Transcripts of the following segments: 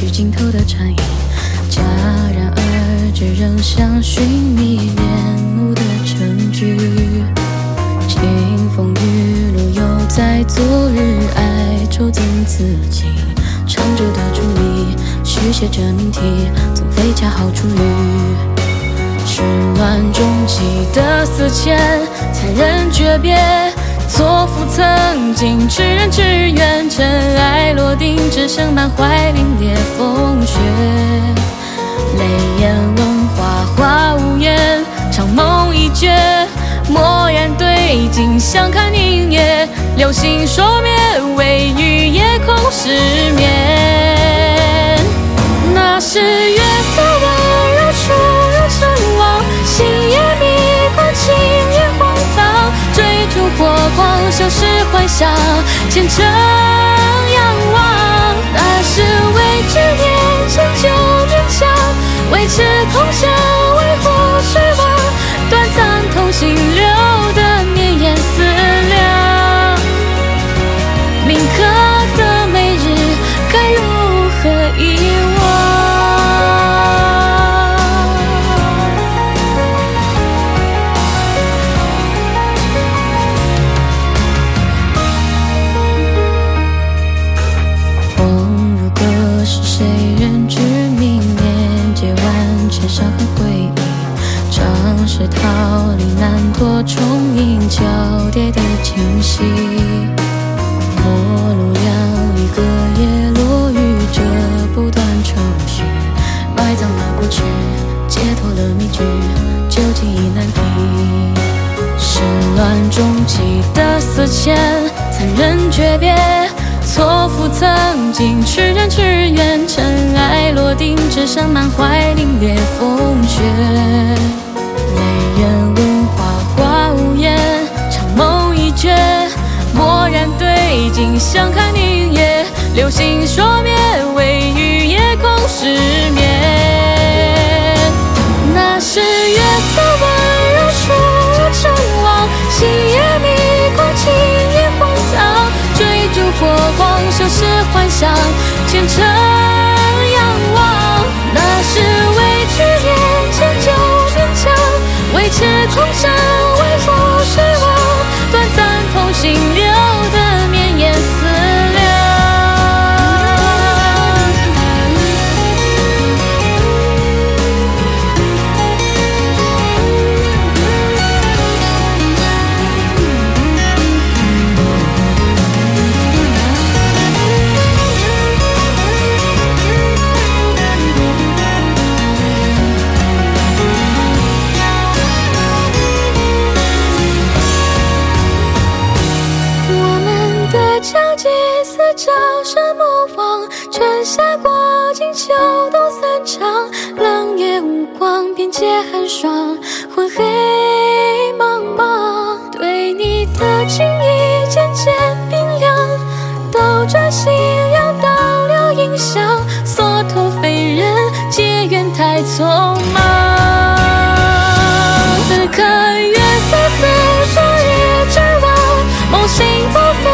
剧尽头的残影，戛然而止，仍像寻觅恋慕的证据。清风雨露又在昨日哀愁怎自己，唱着的朱丽，续写着命题，总非恰好出于始乱终弃的思前，残忍诀别，错付曾经，痴人只愿尘埃落定，只剩满怀凛冽风雪。泪眼问花，花无言，长梦已绝，蓦然对镜，相看凝噎，流星说灭，唯余夜空失眠。那是月色温柔出入尘网，星夜迷关，情也荒唐，追逐火光，消失幻想，虔诚仰望。那是为执念成就勉强，为痴空想，为或失望，短暂同心留的绵延思量，铭刻的每日该如何遗忘。梦如歌是谁人之名，连接万千伤痕回忆，尝试逃离难脱重影，交叠的惊喜。陌路两里，隔夜落雨，这不断程序，埋葬了过去，解脱了谜局，究竟已难题。始乱终弃的思前，残忍诀别，错付曾经，痴人只愿尘埃落定，只剩满怀凛冽风雪。泪眼问花，花无言，长梦已绝，蓦然对镜，相看凝噎，流星说灭，唯余夜空失眠。那是月色温柔出入尘网，星夜迷关，情也荒唐，追逐火光，消失幻想，虔诚仰望。那是为执念成就勉强，为痴空想，为或失望，短暂同心留的绵延思量。交集似朝生暮望，春夏过尽，秋冬散场，冷夜无光，边界寒霜，昏黑茫茫。对你的情意渐渐冰凉，斗转星阳，倒流影响，所托非人，结缘太匆忙。此刻月色似昨日之望，梦醒不复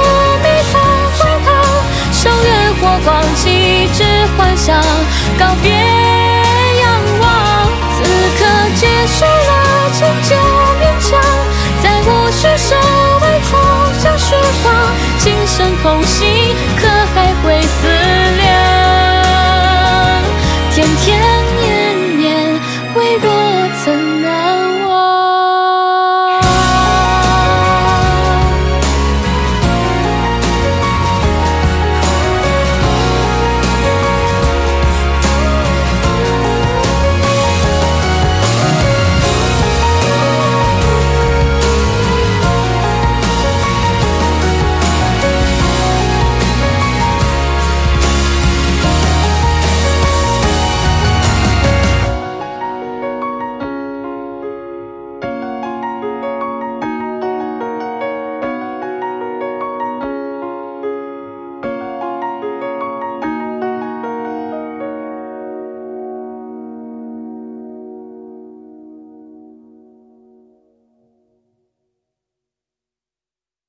火光气质幻想，告别仰望。此刻结束了成就勉强，再无需守为空想虚晃，今生空隙，可还会思